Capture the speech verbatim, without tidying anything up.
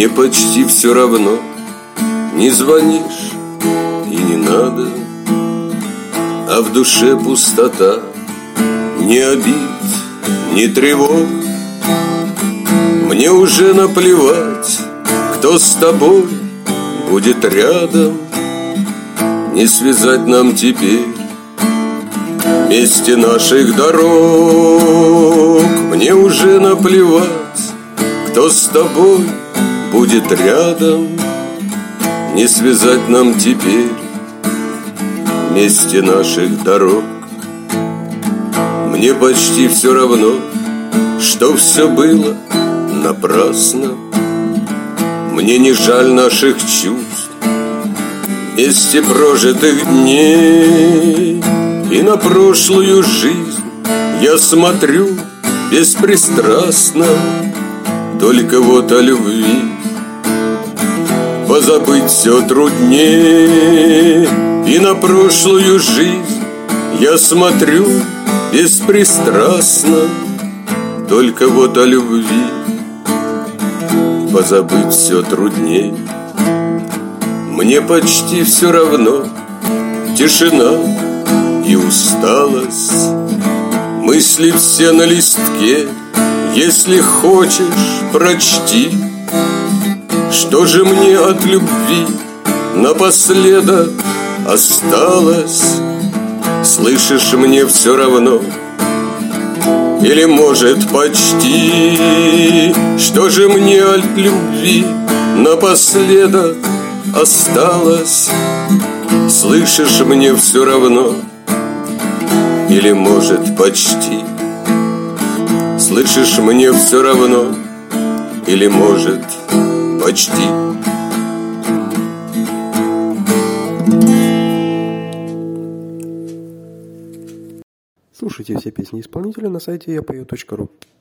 Мне почти все равно, не звонишь и не надо, а в душе пустота, ни обид, ни тревог. Мне уже наплевать, кто с тобой будет рядом, не связать нам теперь вместе наших дорог. Мне уже наплевать, кто с тобой будет рядом, не связать нам теперь вместе наших дорог. Мне почти все равно, что все было напрасно. Мне не жаль наших чувств, вместе прожитых дней. И на прошлую жизнь я смотрю беспристрастно, только вот о любви позабыть все труднее. И на прошлую жизнь я смотрю беспристрастно, только вот о любви позабыть все труднее. Мне почти все равно тишина и усталость, мысли все на листке. Если хочешь, прочти, что же мне от любви напоследок осталось. Слышишь, мне все равно, или может почти, что же мне от любви напоследок осталось. Слышишь, мне все равно, или может почти. Слышишь, мне все равно, или может почти. Слушайте все песни исполнителя на сайте я пою точка ру.